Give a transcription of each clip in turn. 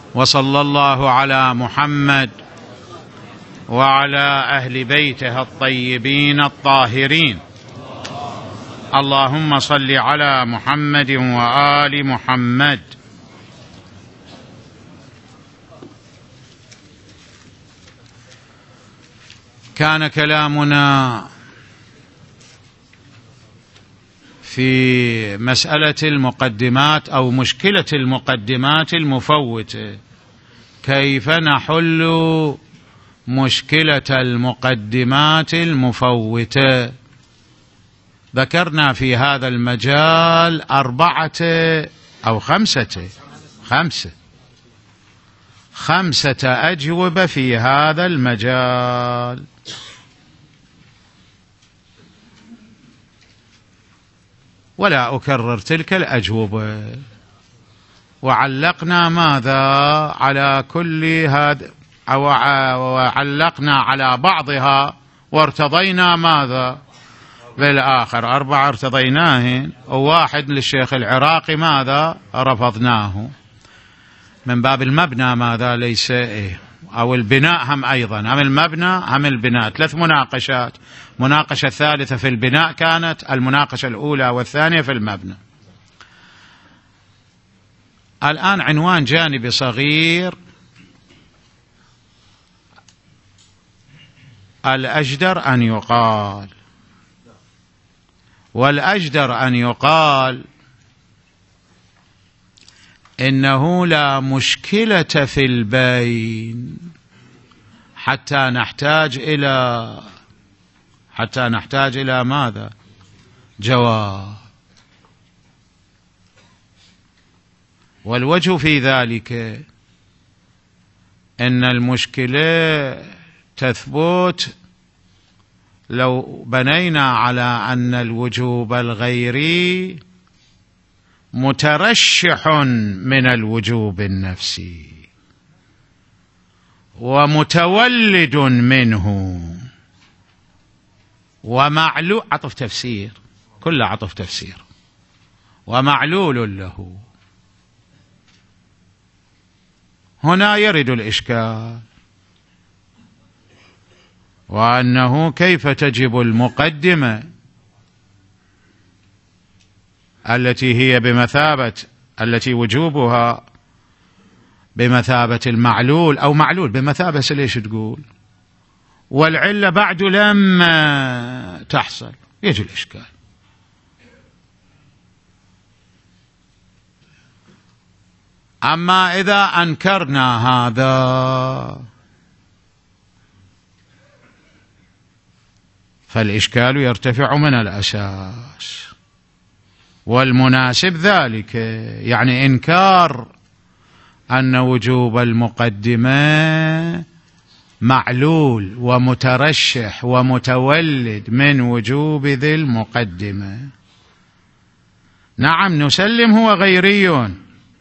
وصلى الله على محمد وعلى أهل بيته الطيبين الطاهرين. اللهم صل على محمد وآل محمد. كان كلامنا في مسألة المقدمات أو مشكلة المقدمات المفوتة، كيف نحل مشكلة المقدمات المفوتة. ذكرنا في هذا المجال 4 أو 5 أجوبة في هذا المجال. ولا أكرر تلك الأجوبة. وعلقنا ماذا على كل هذا، وعلقنا على بعضها وارتضينا ماذا بالآخر. 4 ارتضيناهن، وواحد للشيخ العراقي ماذا رفضناه من باب المبنى ماذا ليس أو البناء هم أيضا، هم المبنى هم البناء. 3 مناقشات. مناقشة الثالثة في البناء كانت، المناقشة الأولى والثانية في المبنى. الآن عنوان جانبي صغير: الأجدر أن يقال، والأجدر أن يقال إنه لا مشكلة في البين حتى نحتاج إلى ماذا؟ جواب. والوجه في ذلك إن المشكلة تثبت لو بنينا على أن الوجوب الغيري مترشح من الوجوب النفسي ومتولد منه ومعلول، عطف تفسير، كله عطف تفسير، ومعلول له. هنا يرد الإشكال، وأنه كيف تجب المقدمة التي وجوبها بمثابة المعلول، أو معلول بمثابة ليش تقول، والعلة بعد لما تحصل، يجي الإشكال. أما إذا أنكرنا هذا فالإشكال يرتفع من الأساس، والمناسب ذلك يعني إنكار أن وجوب المقدمة معلول ومترشح ومتولد من وجوب ذي المقدمة. نعم نسلم هو غيري،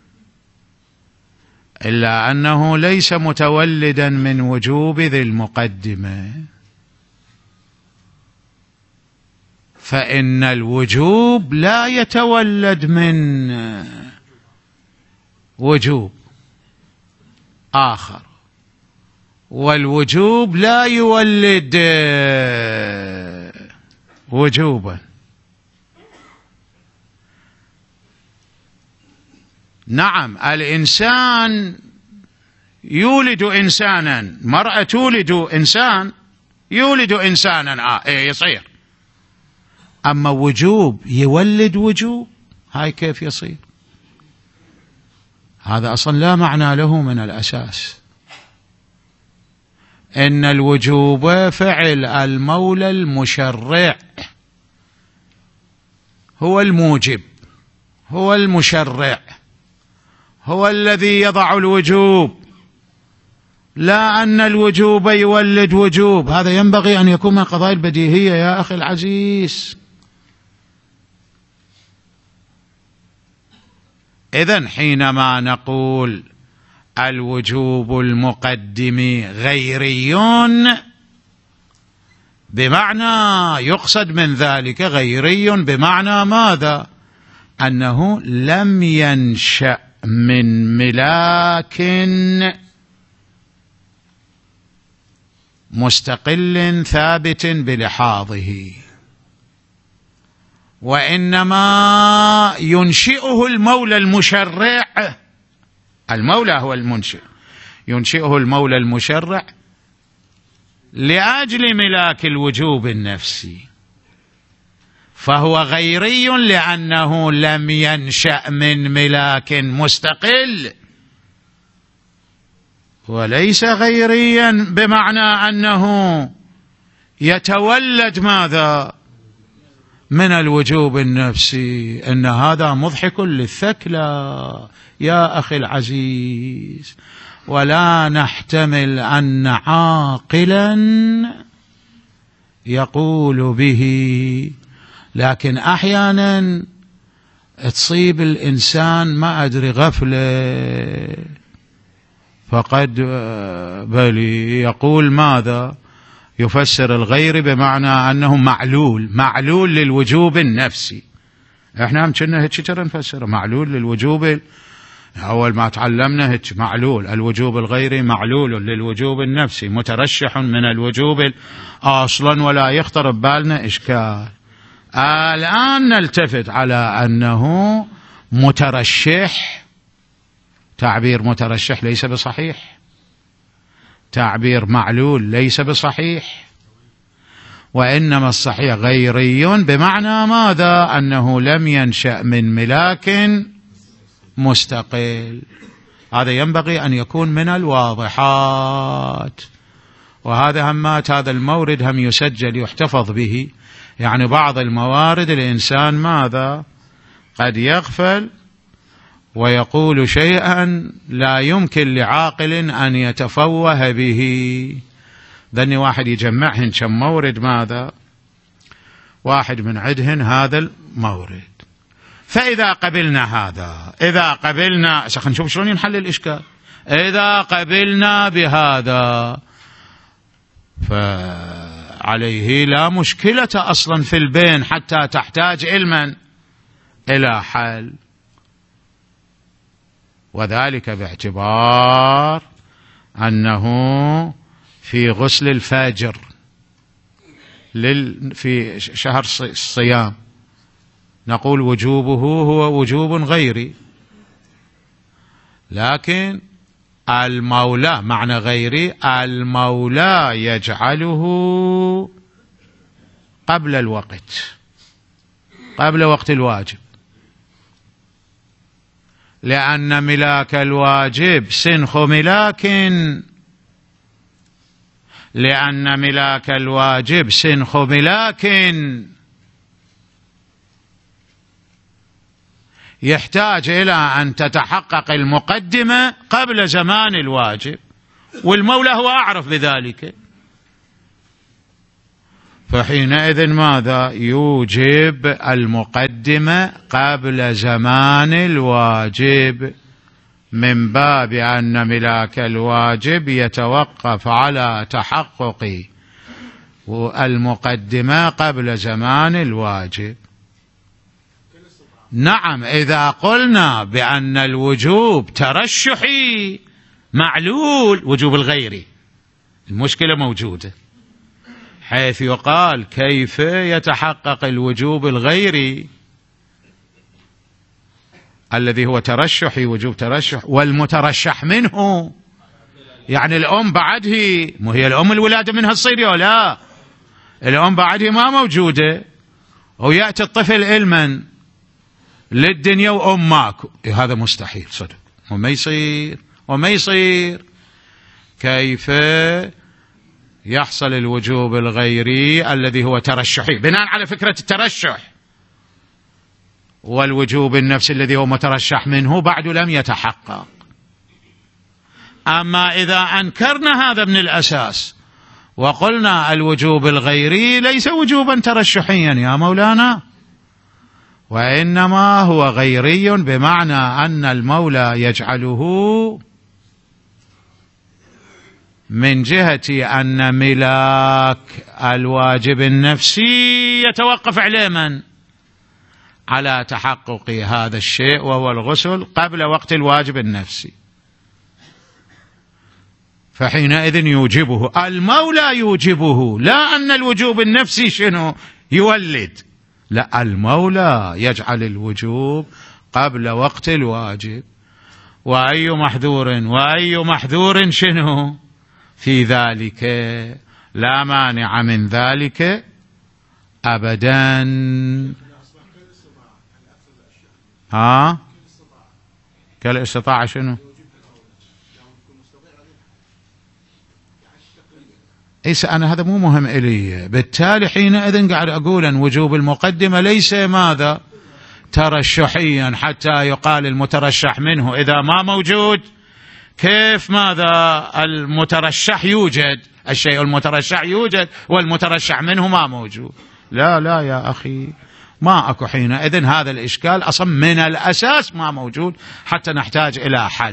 إلا أنه ليس متولدا من وجوب ذي المقدمة، فإن الوجوب لا يتولد من وجوب آخر، والوجوب لا يولد وجوبا. نعم الإنسان يولد إنسانا، مرأة تولد إنسان، يولد إنسانا يصير، أما وجوب يولد وجوب، هاي كيف يصير؟ هذا أصلا لا معنى له من الأساس. إن الوجوب فعل المولى المشرع، هو الموجب، هو المشرع، هو الذي يضع الوجوب، لا أن الوجوب يولد وجوب. هذا ينبغي أن يكون من قضايا البديهية يا أخي العزيز. إذن حينما نقول الوجوب المقدم غيري، بمعنى يقصد من ذلك غيري بمعنى ماذا؟ أنه لم ينشأ من ملاك مستقل ثابت بلحاظه، وإنما ينشئه المولى المشرع. المولى هو المنشئ، ينشئه المولى المشرع لأجل ملاك الوجوب النفسي، فهو غيري لأنه لم ينشأ من ملاك مستقل، وليس غيريا بمعنى أنه يتولد ماذا؟ من الوجوب النفسي. إن هذا مضحك للثكلى يا أخي العزيز، ولا نحتمل أن عاقلا يقول به، لكن أحيانا تصيب الإنسان ما أدري غفلة، فقد بلي يقول ماذا؟ يفسر الغير بمعنى أنه معلول للوجوب النفسي. احنا هم كنا هيك ترى نفسر معلول للوجوب، أول ما تعلمنا هيك معلول الوجوب الغيري معلول للوجوب النفسي، مترشح من الوجوب أصلا، ولا يخطر ببالنا إشكال. الآن نلتفت على أنه مترشح. تعبير مترشح ليس بصحيح، تعبير معلول ليس بصحيح، وإنما الصحيح غيري بمعنى ماذا؟ أنه لم ينشأ من ملاك مستقل. هذا ينبغي أن يكون من الواضحات، وهذا همات هذا المورد هم يسجل يحتفظ به. يعني بعض الموارد الإنسان ماذا؟ قد يغفل ويقول شيئا لا يمكن لعاقل أن يتفوه به. ذني واحد يجمعهن كم مورد ماذا؟ واحد من عدهن هذا المورد. فإذا قبلنا هذا، إذا قبلنا نشوف شلون ينحل الإشكال. إذا قبلنا بهذا فعليه لا مشكلة أصلا في البين حتى تحتاج علما إلى حل، وذلك باعتبار أنه في غسل الفجر في شهر الصيام نقول وجوبه هو وجوب غيري، لكن المولى معنى غيري المولى يجعله قبل الوقت، قبل وقت الواجب، لأن ملاك الواجب سنخ ملاك، لأن ملاك الواجب سنخ ملاك يحتاج إلى أن تتحقق المقدمة قبل زمان الواجب، والمولى هو أعرف بذلك، فحينئذ ماذا؟ يوجب المقدمة قبل زمان الواجب، من باب أن ملاك الواجب يتوقف على تحقق المقدمة قبل زمان الواجب. نعم، إذا قلنا بأن الوجوب ترشحي معلول وجوب الغيري، المشكلة موجودة، حيث يقال كيف يتحقق الوجوب الغيري الذي هو ترشحي، وجوب ترشح، والمترشح منه يعني الأم بعده، مو هي الأم الولادة منها تصير يا لا، الأم بعده ما موجودة، ويأتي الطفل علما للدنيا وأم ماكو، هذا مستحيل صدق، وما يصير. كيف يحصل الوجوب الغيري الذي هو ترشحي بناء على فكرة الترشح، والوجوب النفسي الذي هو مترشح منه بعد لم يتحقق. أما إذا أنكرنا هذا من الأساس وقلنا الوجوب الغيري ليس وجوبا ترشحيا يا مولانا، وإنما هو غيري بمعنى أن المولى يجعله من جهة أن ملاك الواجب النفسي يتوقف عليه من؟ على تحقق هذا الشيء وهو الغسل قبل وقت الواجب النفسي، فحينئذ يوجبه المولى، يوجبه، لا أن الوجوب النفسي شنو يولد، لا، المولى يجعل الوجوب قبل وقت الواجب. وأي محذور شنو في ذلك، لا مانع من ذلك أبدا. كالاستطاعة شنو؟ أنا هذا مو مهم إلي، بالتالي حينئذ قاعد أقول أن وجوب المقدمة ليس ماذا ترشحيا حتى يقال المترشح منه إذا ما موجود كيف ماذا المترشح يوجد، الشيء المترشح يوجد والمترشح منه ما موجود. لا لا يا أخي، ما أكو حينئذ هذا الإشكال أصلا من الأساس ما موجود حتى نحتاج إلى حل.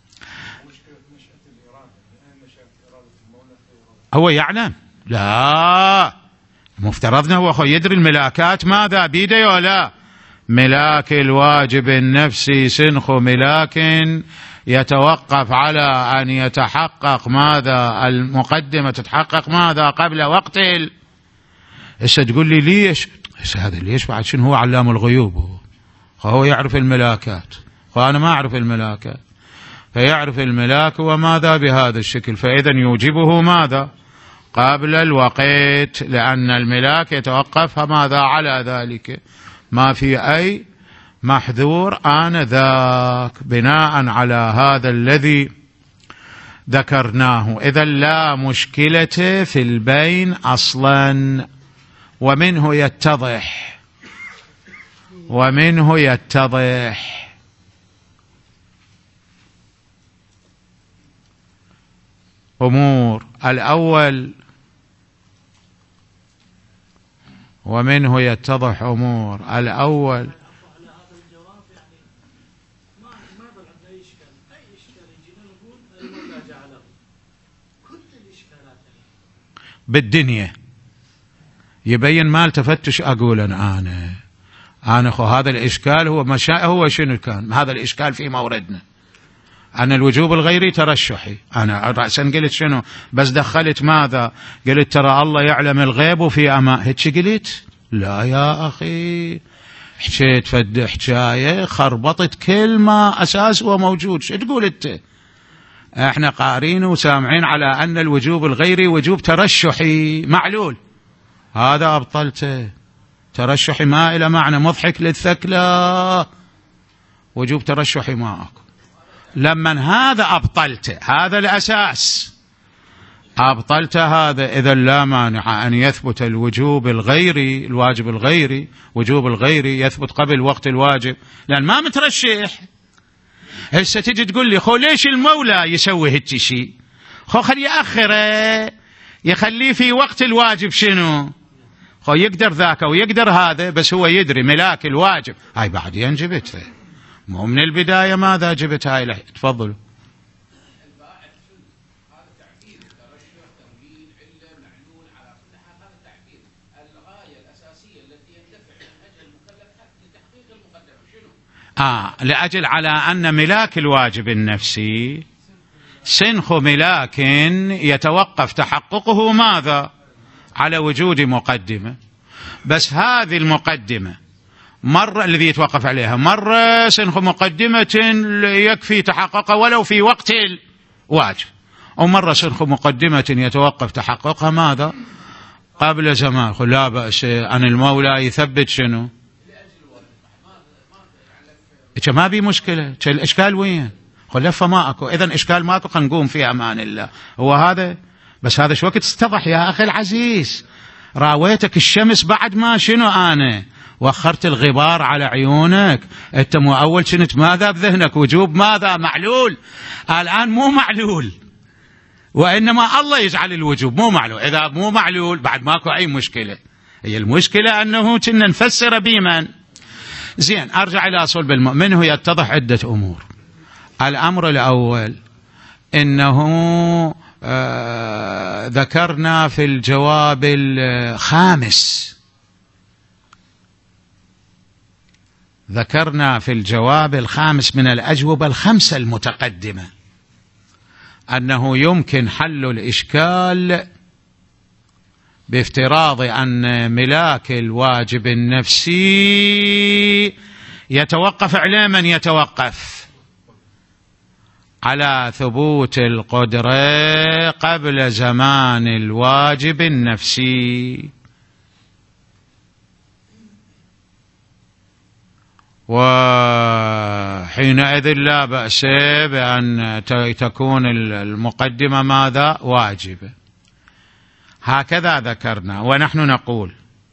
هو يعلم، لا مفترضنا هو يدري الملاكات ماذا بيده ولا ملاك الواجب النفسي سنخ ملاك يتوقف على أن يتحقق ماذا المقدمة تتحقق ماذا قبل وقت هسه تقول لي ليش، هسه هذا ليش بعد شنو، هو علام الغيوب، هو يعرف الملاكات وأنا ما أعرف الملاكات، فيعرف الملاك وماذا بهذا الشكل، فإذا يوجبه ماذا قبل الوقت، لأن الملاك يتوقف ماذا على ذلك، ما في أي محذور آنذاك بناء على هذا الذي ذكرناه. إذا لا مشكلة في البين أصلا، ومنه يتضح أمور. الأول ومنه يتضح أمور الأول بالدنيا يبين ما التفتش. أقول أنا خو هذا الإشكال هو شنو كان هذا الإشكال في موردنا، أنا الوجوب الغيري ترشحي، أنا رأسا قلت شنو بس دخلت ماذا، قلت ترى الله يعلم الغيب وفي أمان، هيك قلت؟ لا يا أخي، حكيت فد حكاية خربطت كل ما أساس وموجود. شو تقول أنت؟ احنا قارين وسامعين على أن الوجوب الغيري وجوب ترشحي معلول، هذا أبطلته. ترشحي ما إلى معنى مضحك للثكلى، وجوب ترشحي ما أكو. لما هذا أبطلته، هذا الأساس أبطلت هذا، إذا لا مانع أن يثبت الوجوب الغيري، الواجب الغيري، وجوب الغيري يثبت قبل وقت الواجب، لأن ما مترشح. هسه تجي تقول لي خو ليش المولى يسوي هيك شيء، خو خليه يأخره يخليه في وقت الواجب، شنو خو يقدر ذاك ويقدر هذا، بس هو يدري ملاك الواجب. هاي بعدين جبتها، مو من البداية ماذا جبت هاي لحي. تفضلوا. لأجل على أن ملاك الواجب النفسي سنخ ملاك يتوقف تحققه ماذا على وجود مقدمة، بس هذه المقدمة مرة الذي يتوقف عليها مرة سنخ مقدمة يكفي تحققها ولو في وقت الواجب، ومرة سنخ مقدمة يتوقف تحققها ماذا قبل زمان. لا بأس أن المولى يثبت شنو، ما بي مشكلة. الإشكال وين؟ لفة ما أكو، إذن إشكال ما أكو، نقوم في أمان الله. هو هذا بس، هذا شو وقت استضح يا أخي العزيز، راويتك الشمس بعد ما شنو أنا وخرت الغبار على عيونك. أنت مو أول كنت ماذا بذهنك وجوب ماذا معلول، الآن مو معلول، وإنما الله يجعل الوجوب مو معلول. إذا مو معلول بعد ماكو أي مشكلة، هي المشكلة أنه كنا نفسر بمن. زين، أرجع إلى صلب المؤمن. هو يتضح عدة أمور. الأمر الأول إنه ذكرنا في الجواب الخامس ذكرنا في الجواب الخامس من الأجوبة الخمسة المتقدمة أنه يمكن حل الإشكال بافتراض أن ملاك الواجب النفسي يتوقف على من يتوقف على ثبوت القدرة قبل زمان الواجب النفسي، وحينئذ لا بأس بأن تكون المقدمة ماذا؟ واجبة. هكذا ذكرنا. ونحن نقول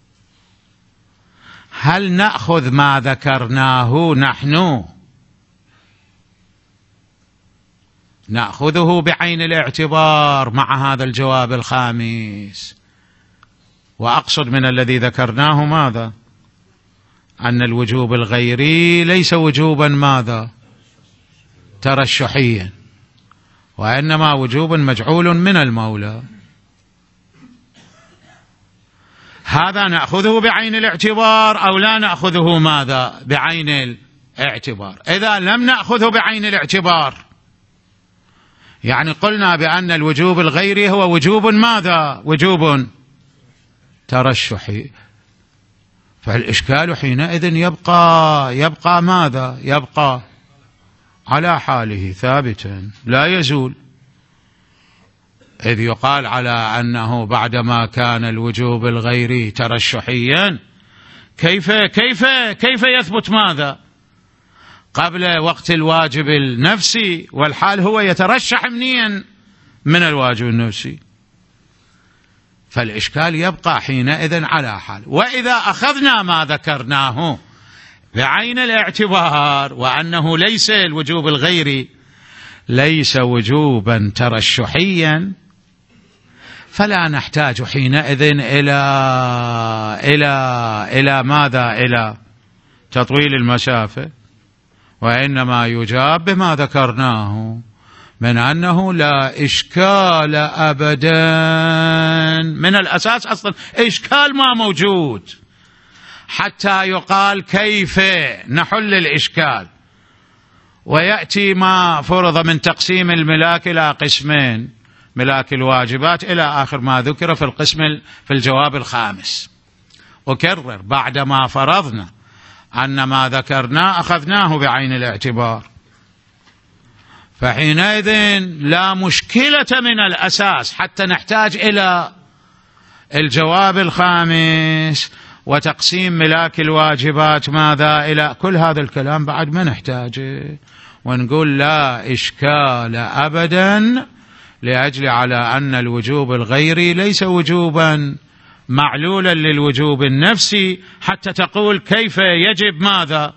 هل نأخذ ما ذكرناه نحن نأخذه بعين الاعتبار مع هذا الجواب الخامس؟ وأقصد من الذي ذكرناه ماذا؟ أن الوجوب الغيري ليس وجوبا ماذا؟ ترشحيا، وإنما وجوب مجعول من المولى. هذا نأخذه بعين الاعتبار أو لا نأخذه ماذا؟ بعين الاعتبار. إذا لم نأخذه بعين الاعتبار يعني قلنا بأن الوجوب الغيري هو وجوب ماذا؟ وجوب ترشحي، فالإشكال حينئذ يبقى ماذا؟ يبقى على حاله ثابتا لا يزول، إذ يقال على أنه بعدما كان الوجوب الغيري ترشحيا كيف يثبت ماذا؟ قبل وقت الواجب النفسي، والحال هو يترشح منين؟ من الواجب النفسي، فالإشكال يبقى حينئذ على حال. وإذا أخذنا ما ذكرناه بعين الاعتبار وأنه ليس الوجوب الغيري ليس وجوبا ترشحيا، فلا نحتاج حينئذ إلى ماذا؟ إلى تطويل المسافة، وإنما يجاب بما ذكرناه من أنه لا إشكال أبدا من الأساس. أصلا إشكال ما موجود حتى يقال كيف نحل الإشكال. ويأتي ما فرض من تقسيم الملاك إلى قسمين، ملاك الواجبات إلى آخر ما ذكر في في الجواب الخامس. أكرر، بعدما فرضنا أن ما ذكرنا أخذناه بعين الاعتبار، فحينئذ لا مشكلة من الأساس حتى نحتاج إلى الجواب الخامس وتقسيم ملاك الواجبات ماذا؟ إلى كل هذا الكلام بعد ما نحتاجه، ونقول لا إشكال أبدا لأجل على أن الوجوب الغيري ليس وجوبا معلولا للوجوب النفسي حتى تقول كيف يجب ماذا؟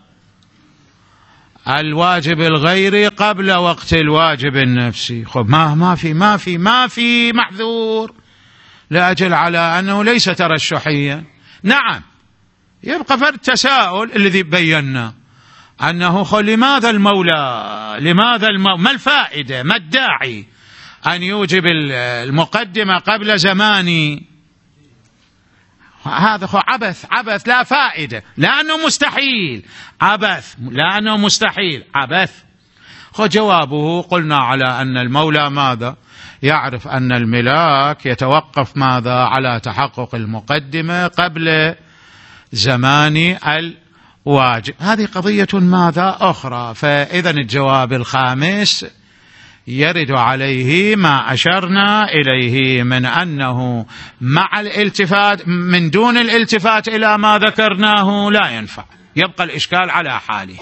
الواجب الغيري قبل وقت الواجب النفسي. خب ما في محذور لأجل على أنه ليس ترشحيا. نعم، يبقى فرد تساؤل الذي بينا أنه لماذا المولى ما الفائدة، ما الداعي أن يوجب المقدمة قبل زماني؟ هذا عبث لا فائدة، لأنه مستحيل. عبث. جوابه قلنا على أن المولى ماذا؟ يعرف أن الملاك يتوقف ماذا؟ على تحقق المقدمة قبل زمان الواجب. هذه قضية ماذا؟ أخرى. فإذا الجواب الخامس يرد عليه ما أشرنا إليه من أنه مع الالتفات من دون الالتفات إلى ما ذكرناه لا ينفع، يبقى الإشكال على حاله،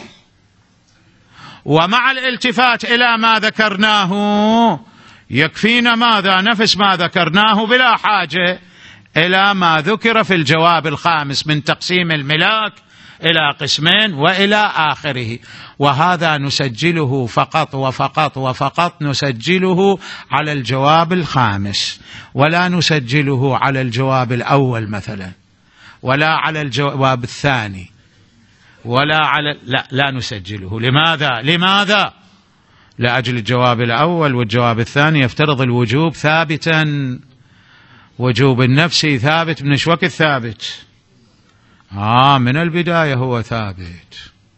ومع الالتفات إلى ما ذكرناه يكفينا ماذا؟ نفس ما ذكرناه بلا حاجة إلى ما ذكر في الجواب الخامس من تقسيم الملاك إلى قسمين وإلى آخره. وهذا نسجله فقط نسجله على الجواب الخامس، ولا نسجله على الجواب الأول مثلا، ولا على الجواب الثاني، ولا على لا نسجله. لماذا؟ لأجل الجواب الأول والجواب الثاني يفترض الوجوب ثابتا، وجوب النفسي ثابت. من وقت ثابت؟ من البداية هو ثابت.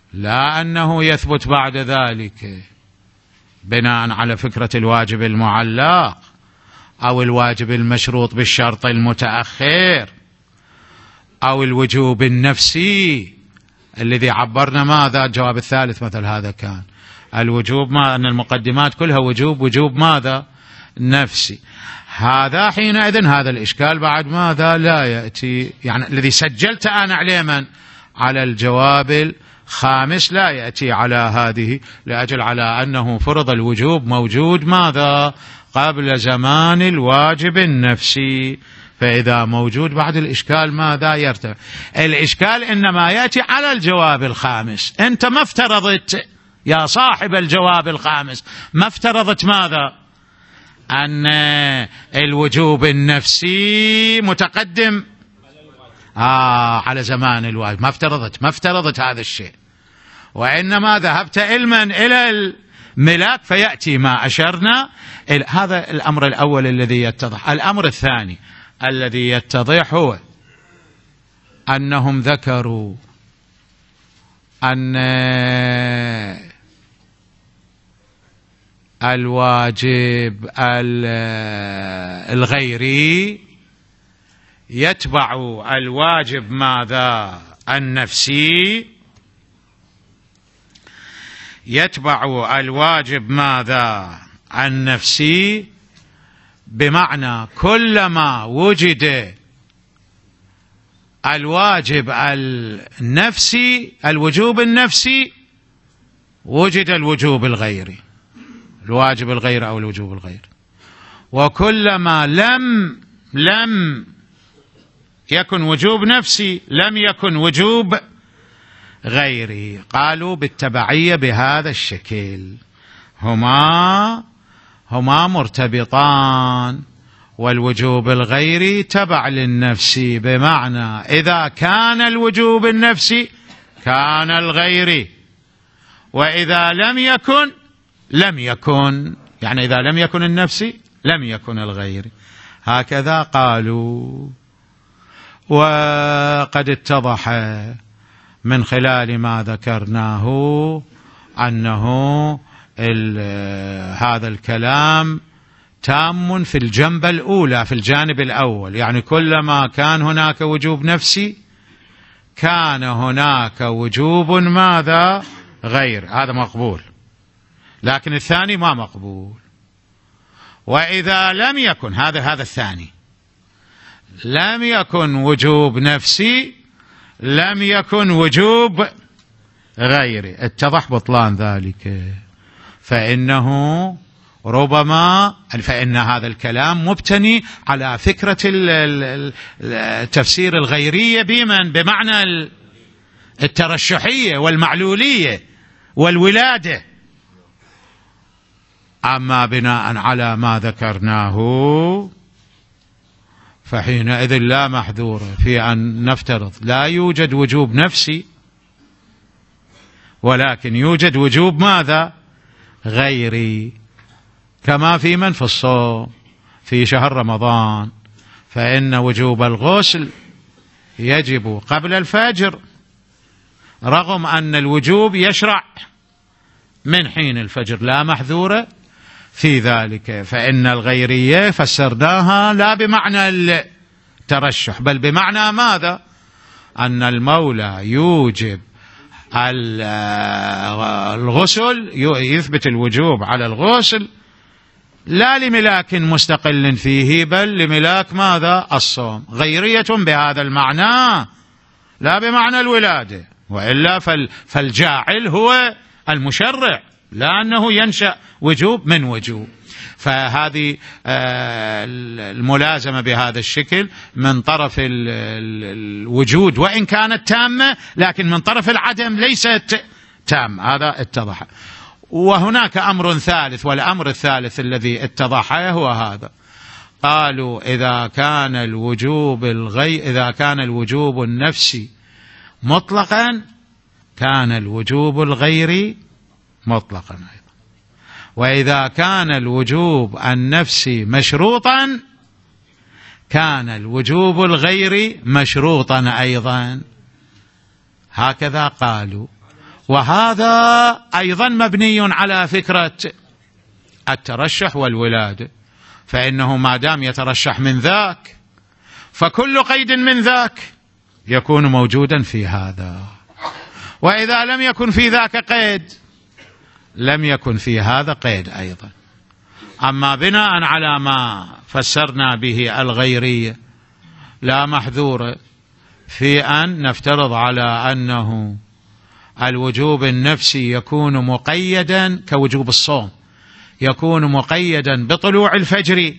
لا أنه يثبت بعد ذلك بناء على فكرة الواجب المعلق أو الواجب المشروط بالشرط المتأخر أو الوجوب النفسي الذي عبرنا ماذا الجواب الثالث مثل هذا كان الوجوب ما أن المقدمات كلها وجوب ماذا نفسي. هذا حينئذ هذا الإشكال بعد ماذا لا يأتي، يعني الذي سجلت أنا عليه من على الجواب الخامس لا يأتي على هذه، لأجل على أنه فرض الوجوب موجود ماذا قبل زمان الواجب النفسي، فإذا موجود بعد الإشكال ماذا يرتفع. الإشكال إنما يأتي على الجواب الخامس. أنت ما افترضت يا صاحب الجواب الخامس، ما افترضت ماذا أن الوجوب النفسي متقدم على زمان الواجب، ما افترضت هذا الشيء، وإنما ذهبت علما إلى الملاك فيأتي ما أشرنا. هذا الأمر الأول الذي يتضح. الأمر الثاني الذي يتضح هو أنهم ذكروا أن الواجب الغيري يتبع الواجب ماذا النفسي، يتبع الواجب ماذا النفسي، بمعنى كلما وجد الواجب النفسي الوجوب النفسي وجد الوجوب الغيري، الواجب الغير أو الوجوب الغير. وكلما لم يكن وجوب نفسي لم يكن وجوب غيري. قالوا بالتبعية بهذا الشكل هما مرتبطان، والوجوب الغيري تبع للنفسي، بمعنى إذا كان الوجوب النفسي كان الغيري، وإذا لم يكن يعني إذا لم يكن النفسي لم يكن الغيري. هكذا قالوا. وقد اتضح من خلال ما ذكرناه أنه هذا الكلام تام في الجنب الأولى، في الجانب الأول، يعني كلما كان هناك وجوب نفسي كان هناك وجوب ماذا غير، هذا مقبول، لكن الثاني ما مقبول. وإذا لم يكن هذا الثاني لم يكن وجوب نفسي لم يكن وجوب غيري، اتضح بطلان ذلك. فإنه ربما فإن هذا الكلام مبتني على فكرة التفسير الغيرية بمعنى الترشحية والمعلولية والولادة. أما بناء على ما ذكرناه فحينئذ لا محذور في أن نفترض لا يوجد وجوب نفسي، ولكن يوجد وجوب ماذا غيري، كما في من في الصوم في شهر رمضان، فإن وجوب الغسل يجب قبل الفجر رغم أن الوجوب يشرع من حين الفجر، لا محذور في ذلك. فإن الغيرية فسرناها لا بمعنى الترشح بل بمعنى ماذا أن المولى يوجب الغسل، يثبت الوجوب على الغسل لا لملاك مستقل فيه بل لملاك ماذا الصوم. غيرية بهذا المعنى لا بمعنى الولادة، وإلا فالجاعل هو المشرع، لا أنه ينشأ وجوب من وجوب. فهذه الملازمة بهذا الشكل من طرف الوجود وإن كانت تامة، لكن من طرف العدم ليست تام، هذا اتضح. وهناك أمر ثالث، والأمر الثالث الذي اتضح هو هذا. قالوا إذا كان الوجوب النفسي مطلقا كان الوجوب الغيري مطلقا أيضا، وإذا كان الوجوب النفسي مشروطا كان الوجوب الغيري مشروطا أيضا. هكذا قالوا. وهذا أيضا مبني على فكرة الترشح والولادة، فإنه ما دام يترشح من ذاك فكل قيد من ذاك يكون موجودا في هذا، وإذا لم يكن في ذاك قيد لم يكن في هذا قيد أيضا. أما بناء على ما فسرنا به الغيرية لا محذور في أن نفترض على أنه الوجوب النفسي يكون مقيدا كوجوب الصوم، يكون مقيدا بطلوع الفجر،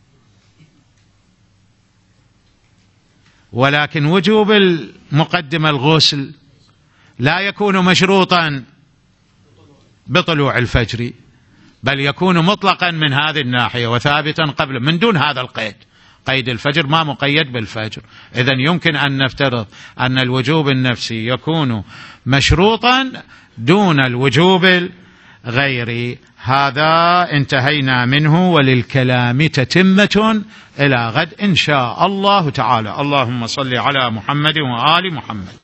ولكن وجوب المقدمة الغسل لا يكون مشروطا بطلوع الفجر، بل يكون مطلقا من هذه الناحية وثابتا قبل من دون هذا القيد. قيد الفجر ما مقيد بالفجر، إذن يمكن أن نفترض أن الوجوب النفسي يكون مشروطا دون الوجوب الغيري. هذا انتهينا منه، وللكلام تتمة إلى غد إن شاء الله تعالى. اللهم صل على محمد وآل محمد.